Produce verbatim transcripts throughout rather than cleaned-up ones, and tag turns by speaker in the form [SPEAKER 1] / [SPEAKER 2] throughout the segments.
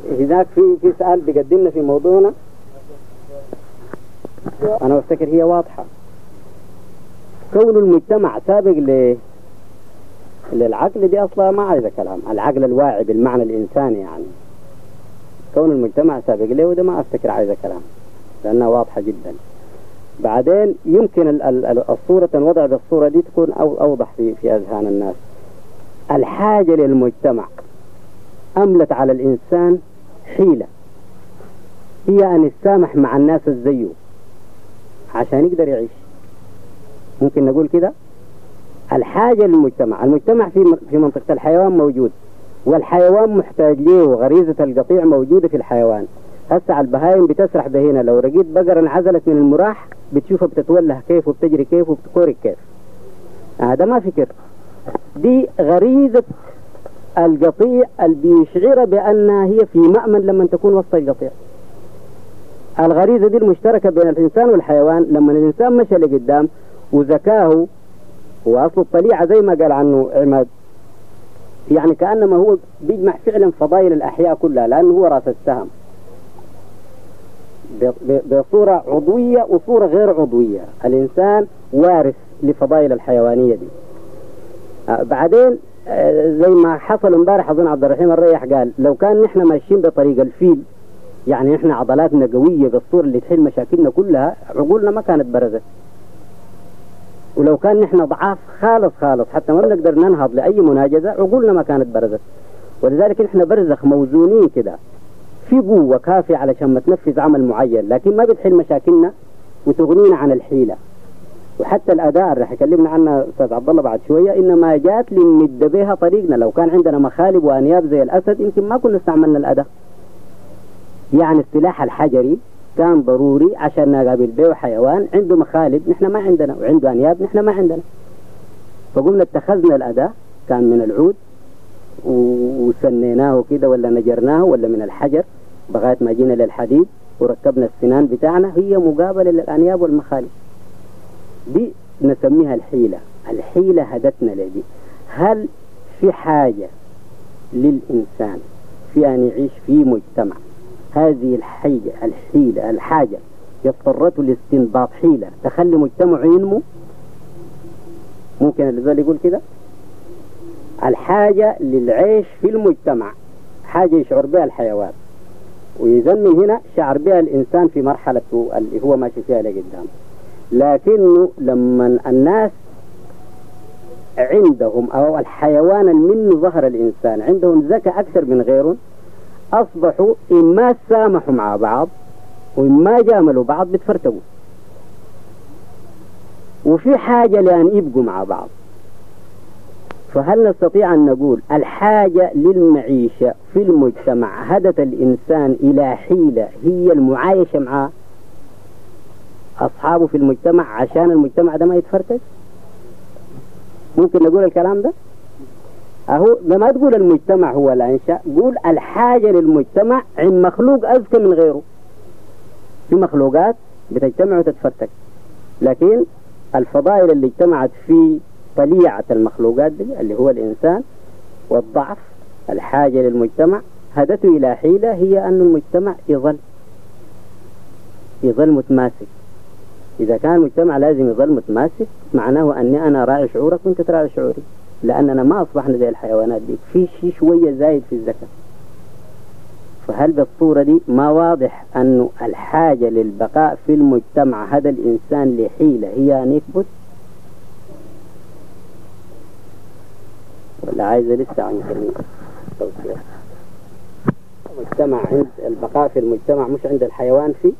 [SPEAKER 1] هناك في في سؤال بيقدمنا في موضوعنا، أنا أفتكر هي واضحة. كون المجتمع سابق ل للعقل دي أصلا ما عايزة كلام، العقل الواعي بالمعنى الإنساني يعني. كون المجتمع سابق له وده ما أفتكر عايزة كلام لأنها واضحة جدا. بعدين يمكن ال ال الصورة تنوضع بالصورة دي تكون أو أوضح في في أذهان الناس. الحاجة للمجتمع أملت على الإنسان حيلة، هي أن يتسامح مع الناس الزيه عشان يقدر يعيش. ممكن نقول كده. الحاجة للمجتمع، المجتمع في في منطقة الحيوان موجود، والحيوان محتاج ليه، وغريزة القطيع موجودة في الحيوان. هسه البهايم بتسرح بهنا، لو رقيت بقرة انعزلت من المراح بتشوفها بتتوله كيف وبتجري كيف وبتقورك كيف. هذا ما فكر، دي غريزة القطيع اللي بيشعر بأنها هي في مأمن لما تكون وسط القطيع. الغريزة دي المشتركة بين الإنسان والحيوان. لما الإنسان مشى لقدام وذكاه وأصل الطليعة زي ما قال عنه عماد، يعني كأنما هو بيجمع فعلا فضائل الأحياء كلها، لأنه هو رأس السهم بصورة عضوية وصورة غير عضوية. الإنسان وارث لفضائل الحيوانية دي. بعدين زي ما حصل امبارح أظن عبد الرحيم الريح قال لو كان نحن ماشيين بطريق الفيل، يعني نحن عضلاتنا قوية بالصورة اللي تحل مشاكلنا كلها، عقولنا ما كانت برزت. ولو كان نحن ضعاف خالص خالص حتى ما بنقدر ننهض لأي مناجزة، عقولنا ما كانت برزت. ولذلك نحن برزخ موزونين كده، في قوة كافية علشان ما تنفذ عمل معين، لكن ما بتحل مشاكلنا وتغنينا عن الحيلة. وحتى الأداء اللي رح يكلمنا عنها أستاذ عبد الله بعد شوية، إنما جات لنمد بها طريقنا. لو كان عندنا مخالب وأنياب زي الأسد يمكن ما كنا استعملنا الأداء. يعني السلاح الحجري كان ضروري عشان نقابل به حيوان عنده مخالب نحن ما عندنا، وعنده أنياب نحن ما عندنا، فقمنا اتخذنا الأداء كان من العود وسنيناه كده ولا نجرناه ولا من الحجر بغاية ما جينا للحديد وركبنا السنان بتاعنا، هي مقابلة للأنياب والمخالب. دي نسميها الحيلة. الحيلة هدتنا لدي. هل في حاجة للإنسان في أن يعيش في مجتمع هذه الحيلة الحيلة الحاجة يضطرته لاستنباط حيلة تخلي مجتمع ينمو؟ ممكن اللي يقول كده. الحاجة للعيش في المجتمع حاجة يشعر بها الحيوان، وإذا من هنا شعر بها الإنسان في مرحلته اللي هو ماشي فيها لقدام. لكنه لما الناس عندهم أو الحيوان من ظهر الإنسان عندهم ذكاء أكثر من غيرهم، أصبحوا إما سامحوا مع بعض وإما جاملوا بعض بتفرتقوا، وفي حاجة لأن يبقوا مع بعض. فهل نستطيع أن نقول الحاجة للمعيشة في المجتمع هدت الإنسان إلى حيلة هي المعايشة مع أصحابه في المجتمع عشان المجتمع ده ما يتفرتق؟ ممكن نقول الكلام ده؟ أهو لما تقول المجتمع هو الأنشاء، قول الحاجة للمجتمع عند مخلوق أذكى من غيره. في مخلوقات بتجتمع وتتفرتق، لكن الفضائل اللي اجتمعت في طليعة المخلوقات دي اللي هو الإنسان والضعف، الحاجة للمجتمع هدته إلى حيلة هي أن المجتمع يظل يظل متماسك. إذا كان المجتمع لازم يظل متماسك معناه أني أنا راعي شعورك وأنت تراعي شعوري، لأننا ما أصبحنا زي الحيوانات دي، في شيء شوية زايد في الذكاء. فهل بالصورة دي ما واضح أنه الحاجة للبقاء في المجتمع هذا الإنسان لحيلة هي أن يكبت؟ ولا عايزة لسه عن كلمة توسيع؟ المجتمع عند البقاء في المجتمع مش عند الحيوان فيه.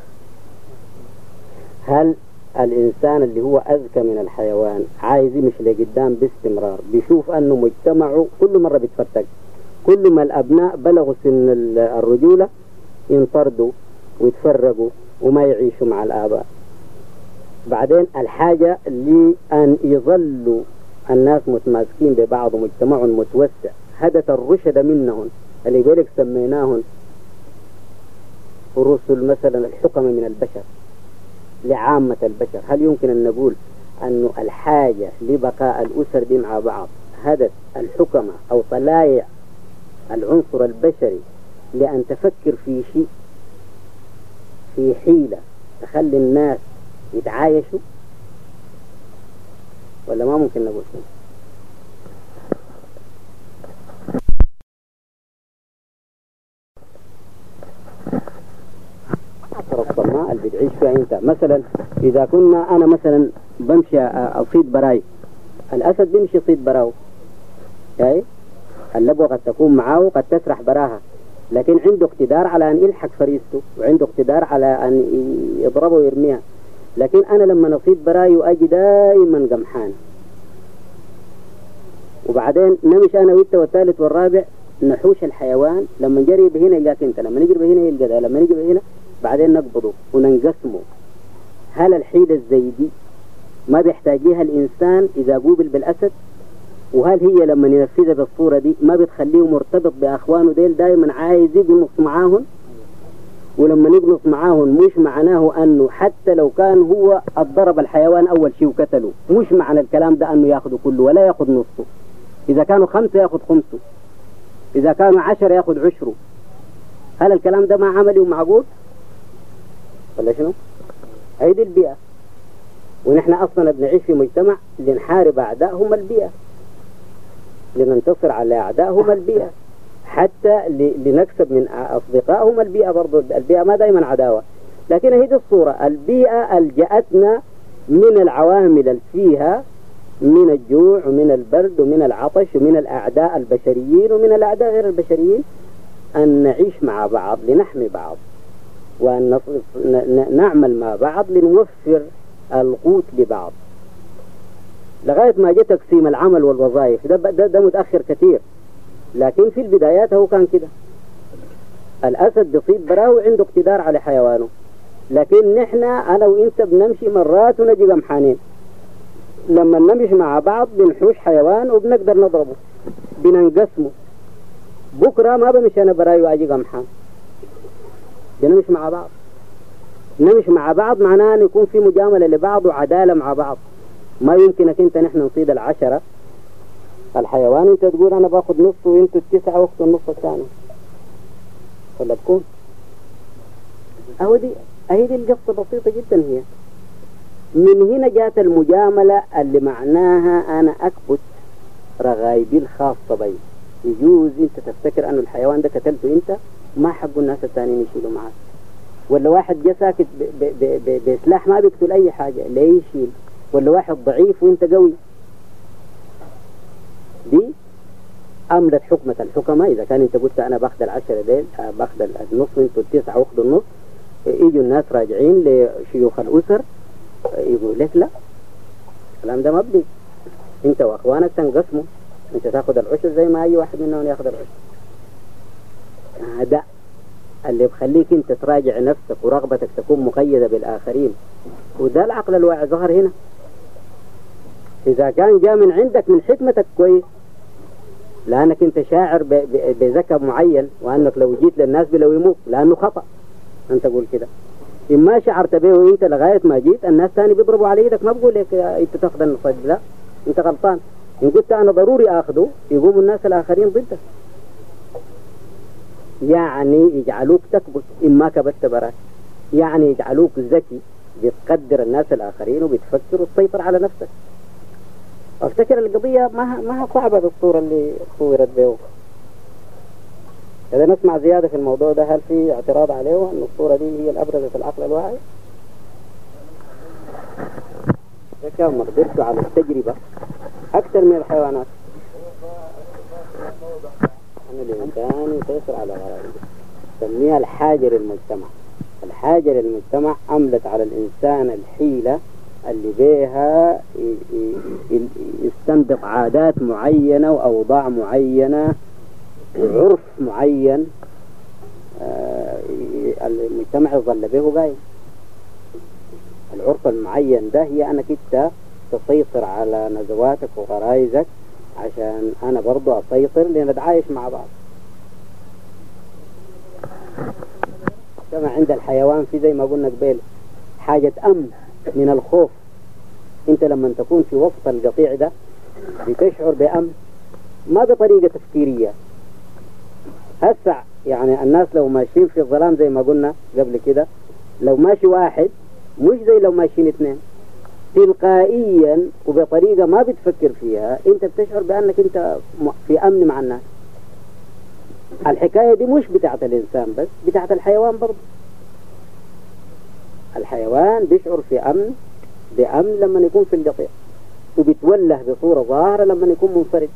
[SPEAKER 1] هل الإنسان اللي هو أذكى من الحيوان عايز يمشي لقدام باستمرار بيشوف أنه مجتمعه كل مرة بيتفتق، كل ما الأبناء بلغوا سن الرجولة ينطردوا ويتفرقوا وما يعيشوا مع الآباء. بعدين الحاجة لأن يظلوا الناس متماسكين ببعض ومجتمع متوسع هدت الرشد منهم اللي يقولك سميناهم رسل مثلا الحكم من البشر لعامة البشر. هل يمكن أن نقول أن الحاجة لبقاء الأسر دي مع بعض هدت الحكمة أو طلائع العنصر البشري لأن تفكر في شيء، في حيلة تخلي الناس يتعايشوا، ولا ما ممكن نقول شيء؟ الصناعة اللي بتعيش فيها انت. مثلا اذا كنا انا مثلا بمشي اصيد براي، الاسد بيمشي يصيد براو، يعني اللبوة قد تكون معاه قد تسرح براها، لكن عنده اقتدار على ان يلحق فريسته، وعنده اقتدار على ان يضربه ويرميها. لكن انا لما نصيد براي واجي دائما قمحان، وبعدين نمشي انا وانت والثالث والرابع نحوش الحيوان، لما نجري بهنا يلقاك انت، لما نجري بهنا يلقى ده، لما نجري بهنا بعدين نقبضه وننقسمه. هل الحيلة الزيدي ما بيحتاجيها الإنسان إذا قوبل بالأسد؟ وهل هي لما ينفذها بالصورة دي ما بتخليه مرتبط بأخوانه ديل دائما عايز يقنص معاهم؟ ولما يقنص معاهم مش معناه أنه حتى لو كان هو الضرب الحيوان أول شيء وقتله، مش معنى الكلام ده أنه ياخده كله ولا ياخد نصه. إذا كانوا خمسة ياخد خمسه، إذا كانوا عشرة ياخد عشره. هل الكلام ده ما عملي ومعقول ولا شنو؟ هيدي البيئة. ونحن أصلا بنعيش في مجتمع لنحارب أعداء هم البيئة، لننتصر على أعداء هم البيئة، حتى لنكسب من أصدقاء هم البيئة. برضو البيئة ما دائما عداوة، لكن هيدي الصورة. البيئة ألجأتنا من العوامل اللي فيها من الجوع ومن البرد ومن العطش ومن الأعداء البشريين ومن الأعداء غير البشريين أن نعيش مع بعض لنحمي بعض، وأن نعمل مع بعض لنوفر القوت لبعض، لغاية ما جاء تقسيم العمل والوظائف. ده, ده, ده متأخر كثير، لكن في البدايات هو كان كده. الأسد بيصيد براه وعنده اقتدار على حيوانه، لكن نحن أنا وإنت بنمشي مرات ونجي قمحانين، لما نمشي مع بعض بنحوش حيوان وبنقدر نضربه بننقسمه. بكرة ما بمشي أنا براي وأجي قمحان، بنمشي مع بعض. نمشي مع بعض معناه أن يكون في مجاملة لبعض وعدالة مع بعض. ما يمكنك أنت نحن نصيد العشرة الحيوان وأنت تقول أنا باخد نص وأنتوا التسعة واخدوا النص الثاني، ولا بكون أهو دي أهي دي القصة بسيطة جدا. هي من هنا جات المجاملة اللي معناها أنا أكبت رغايبي الخاصة بي. يجوز أنت تفتكر أن الحيوان ده قتلته أنت، ما حقوا الناس الثانيين يشيلوا معاك. ولا واحد جا ساكت بسلاح ما بيقتل أي حاجة ليه يشيل، ولا واحد ضعيف وانت قوي. دي أمرت حكمة الحكمة. إذا كان انت قلت أنا باخد العشرة ديل باخد النص وانتوا التسعة واخدوا النص، يجوا الناس راجعين لشيوخ الأسر يقول لك لا، الكلام ده مبني، انت واخوانك تنقسموا، انت تاخد العشر زي ما أي واحد منهم ياخد العشر. هذا اللي بخليك انت تراجع نفسك ورغبتك تكون مقيدة بالآخرين، وده العقل الواعي ظهر هنا. إذا كان جاء من عندك من حكمتك كويس، لأنك انت شاعر بذكاء معين، وأنك لو جيت للناس بلويموك لأنه خطأ أنت تقول كده. إما شعرت به وانت لغاية ما جيت الناس تاني بيضربوا على يدك، ما بقول لك انت تاخذ النصيب، لا انت غلطان. إن قلت أنا ضروري أخذه يقوموا الناس الآخرين ضدك، يعني يجعلوك تكبت إما كبت براك، يعني يجعلوك ذكي بتقدر الناس الآخرين وبتفكر وتسيطر على نفسك. افتكر القضية ما ما صعبة بالصورة اللي صورت به. إذا نسمع زيادة في الموضوع ده، هل في اعتراض عليه أن الصورة دي هي الأبرز في العقل الواعي؟ كان مقدرته على التجربة أكثر من الحيوانات. أن الإنسان يسيطر على غرائزه، سميها الحاجة للمجتمع. الحاجة للمجتمع عملت على الإنسان الحيلة اللي بيها يستنبط عادات معينة وأوضاع معينة وعرف معين المجتمع يظل به قايم. العرف المعين ده هي أنك انت تسيطر على نزواتك وغرائزك عشان أنا برضو أسيطر لنتعايش مع بعض. كما عند الحيوان في زي ما قلنا قبل حاجة أمن من الخوف. انت لما تكون في وسط القطيع ده بتشعر بأمن، ما بطريقة تفكيرية، هسع يعني الناس لو ماشيين في الظلام زي ما قلنا قبل كده، لو ماشي واحد مش زي لو ماشيين اثنين، تلقائيا وبطريقة ما بتفكر فيها انت بتشعر بانك انت في امن مع الناس. الحكاية دي مش بتاعت الانسان بس، بتاعت الحيوان برضه. الحيوان بيشعر في امن بامن لما يكون في القطيع، وبيتوله بصورة ظاهرة لما يكون منفرد.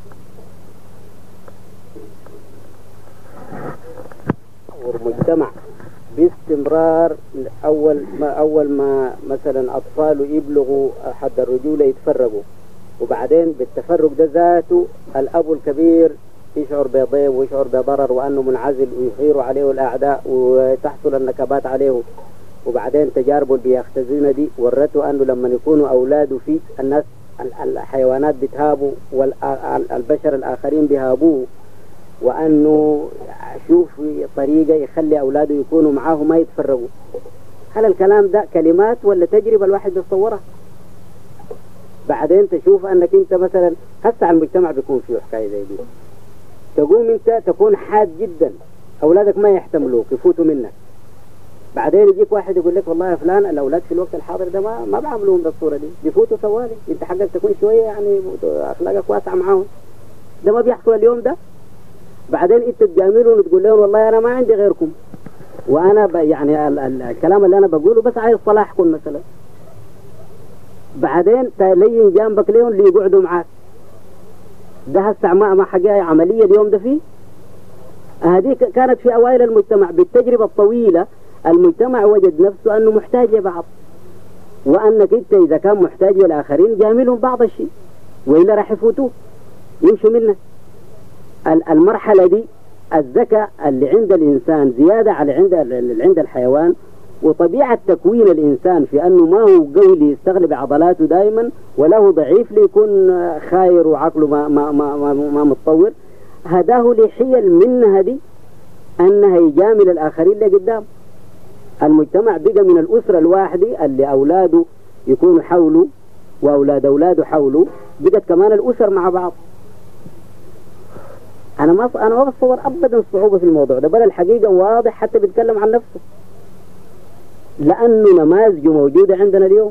[SPEAKER 1] والمجتمع باستمرار أول ما أول ما مثلا أطفال يبلغوا حد الرجولة يتفرقوا، وبعدين بالتفرق ده ذاته الأب الكبير يشعر بضيق ويشعر بضرر وأنه منعزل، ويغير عليه الأعداء وتحصل النكبات عليه. وبعدين تجاربه اللي بيختزنها دي ورته أنه لما يكونوا أولاده فيه الناس الحيوانات بتهابوا والبشر الآخرين بيهابوه، وأنه شوف طريقة يخلي أولاده يكونوا معاه ما يتفرقوا. هل الكلام ده كلمات ولا تجربة الواحد بيصورها؟ بعدين تشوف أنك أنت مثلا هسه المجتمع بيكون فيه حكاية زي دي، تقوم أنت تكون حاد جدا، أولادك ما يحتملوك يفوتوا منك. بعدين يجيك واحد يقول لك والله يا فلان الأولاد في الوقت الحاضر ده ما ما بعملوهم بالصورة دي، بيفوتوا ثواني، أنت حقك تكون شوية يعني أخلاقك واسعة معاهم. ده ما بيحصل اليوم ده. بعدين انت تجاملهم وتقول لهم والله انا ما عندي غيركم، وانا ب... يعني ال... ال... الكلام اللي انا بقوله بس عايز صلاحكم مثلا. بعدين تلين جنبك ليهم اللي يقعدوا معاك. ده هسه ما ما حاجه عمليه اليوم ده فيه. هذه كانت في اوائل المجتمع. بالتجربه الطويله المجتمع وجد نفسه انه محتاج لبعض، وانك انت اذا كان محتاج للاخرين جاملهم بعض الشيء، والا راح يفوتوه يمشوا منك. المرحلة دي الذكاء اللي عند الإنسان زيادة على عند عند الحيوان، وطبيعة تكوين الإنسان في أنه ما هو قوي ليستغلب عضلاته دائما، وله ضعيف ليكون خاير وعقله ما ما ما ما, ما متطور. هداه لحيل منها دي أنها يجامل الآخرين اللي قدام. المجتمع بقى من الأسرة الواحدة اللي أولاده يكونوا حوله وأولاد أولاده حوله، بقت كمان الأسر مع بعض. أنا ما أنا ما بتصور أبدا الصعوبة في الموضوع ده، بل الحقيقة واضح حتى بيتكلم عن نفسه، لأنه نماذجه موجودة عندنا اليوم.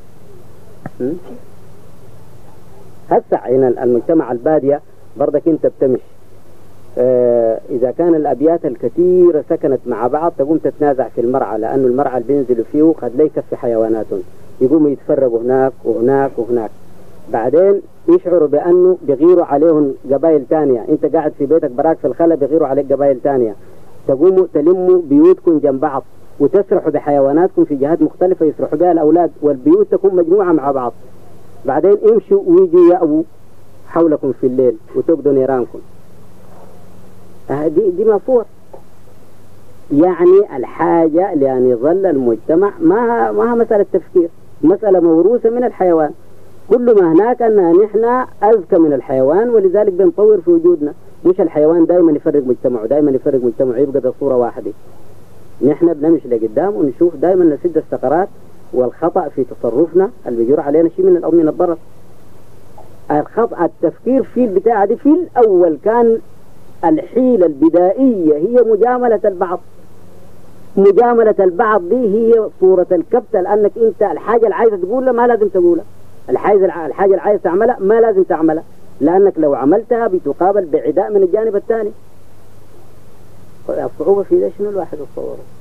[SPEAKER 1] هسه هنا المجتمع البادية برضك أنت بتمشي، آه إذا كان الأبيات الكثيرة سكنت مع بعض تقوم تتنازع في المرعى، لأنه المرعى اللي بينزلوا فيه قد لا يكفي حيواناتهم، يقوموا يتفرقوا هناك وهناك وهناك. بعدين يشعروا بأنه بيغيروا عليهم قبائل تانية، انت قاعد في بيتك براك في الخلا بيغيروا عليك قبائل تانية، تقوموا تلموا بيوتكم جنب بعض وتسرحوا بحيواناتكم في جهات مختلفة يسرحوا بها الأولاد، والبيوت تكون مجموعة مع بعض. بعدين امشوا ويجوا يأووا حولكم في الليل وتبدوا نيرانكم. دي دي مصور. يعني الحاجة لأن يظل المجتمع ما ما مسألة تفكير، مسألة موروثة من الحيوان. كل ما هناك أننا نحن أذكى من الحيوان، ولذلك بنطور في وجودنا. مش الحيوان دائما يفرق مجتمعه، دائما يفرق مجتمعه يبقى بصورة واحدة. نحن بنمشي لقدام ونشوف دائما نسد الثغرات والخطأ في تصرفنا اللي بيجر علينا شيء من من الضرر. الخطأ التفكير في البتاعة دي في الأول كان الحيلة البدائية هي مجاملة البعض. مجاملة البعض دي هي صورة الكبت، لأنك أنت الحاجة اللي عايزة تقولها ما لازم تقولها، الحاجة الحاجة اللي عايز تعملها ما لازم تعملها، لأنك لو عملتها بتقابل بعداء من الجانب الثاني. الصعوبة في ده شنو الواحد يتصوره؟